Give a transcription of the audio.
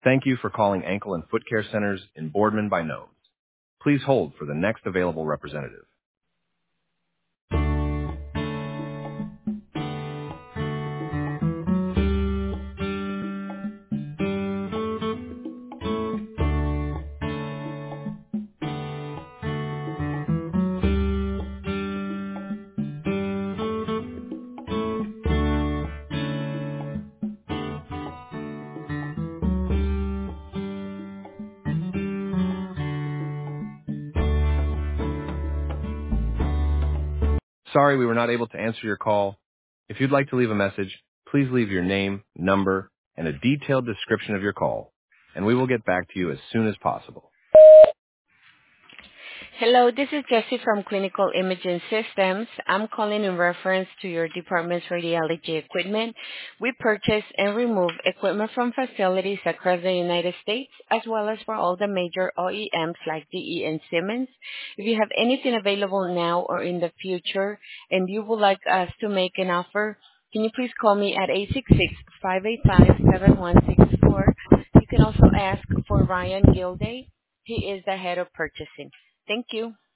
Thank you for calling Ankle and Foot Care Centers in Boardman by Gnomes. Please hold for the next available representative. Sorry we were not able to answer your call. If you'd like to leave a message, please leave your name, number, and a detailed description of your call, and we will get back to you as soon as possible. Hello, this is Jessie from Clinical Imaging Systems. I'm calling in reference to your department's radiology equipment. We purchase and remove equipment from facilities across the United States, as well as for all the major OEMs like GE and Siemens. If you have anything available now or in the future, and you would like us to make an offer, can you please call me at 866-585-7164. You can also ask for Ryan Gilday. He is the head of purchasing. Thank you.